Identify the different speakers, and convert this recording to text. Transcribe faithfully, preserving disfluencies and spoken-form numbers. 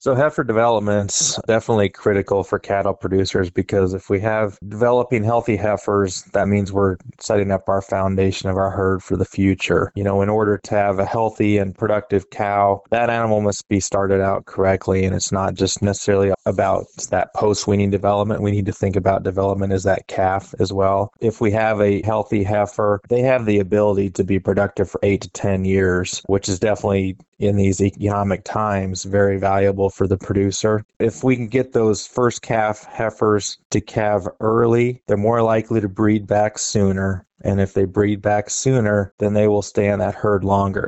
Speaker 1: So heifer development's definitely critical for cattle producers because if we have developing healthy heifers, that means we're setting up our foundation of our herd for the future. You know, in order to have a healthy and productive cow, that animal must be started out correctly, and it's not just necessarily about that post-weaning development. We need to think about development as that calf as well. If we have a healthy heifer, they have the ability to be productive for eight to ten years, which is definitely in these economic times very valuable for the producer. If we can get those first calf heifers to calve early, they're more likely to breed back sooner. And if they breed back sooner, then they will stay in that herd longer.